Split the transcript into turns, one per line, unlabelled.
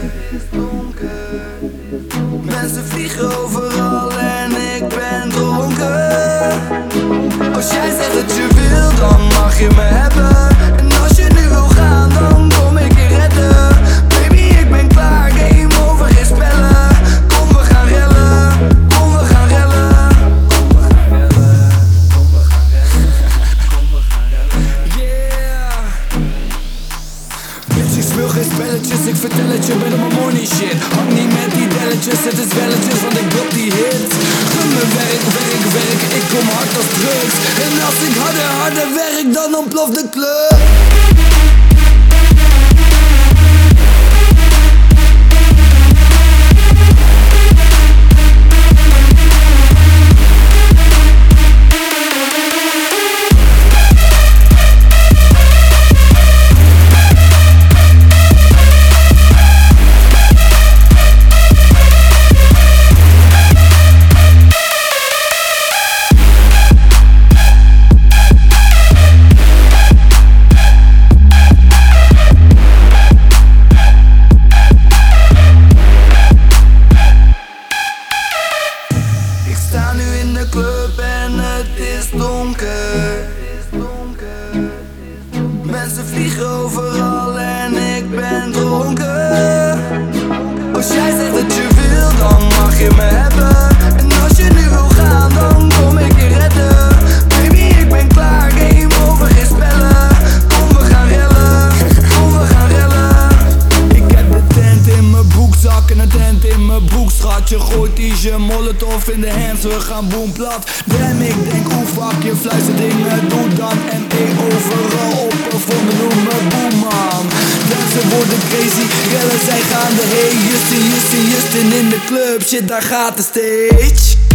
Mensen vliegen overal en ik ben dronken. Als jij zegt dat je wil, dan mag je me hebben. En als je nu wil gaan, dan kom ik je redden. Baby, ik ben klaar, game over, geen spellen. Kom, we gaan rellen, kom, we gaan rellen. Kom, we gaan rellen, kom, we gaan rellen. Kom, we gaan rellen. Yeah. Bitch, ik speel geen spelletjes, ik vertel het je, ben op mijn money shit. Hang niet met die delletjes, het is welletjes, want ik drop die hits. Gun me werk, werk, werk, ik kom hard als drugs. En als ik harder werk, dan ontploft de club. Ik sta nu in de club en het is donker. Mensen vliegen overal en ik ben dronken. Als jij zegt dat je wil, dan mag je me hebben. En als je nu wil gaan, dan kom ik je redden. Baby, ik ben klaar, game over, geen spellen. Kom, we gaan rellen, kom, we gaan rellen. Ik heb de tent in mijn broekzak en een tent in mijn broekschat. Je gooit die molotov in de hands, we gaan boom plat. Damn, ik denk hoe fuck je fluistert dingen, doe dan ME overal op een vonden, noem me boeman. Dansen worden crazy, rellen zijn gaande, hey Justin in de club, shit daar gaat de stage.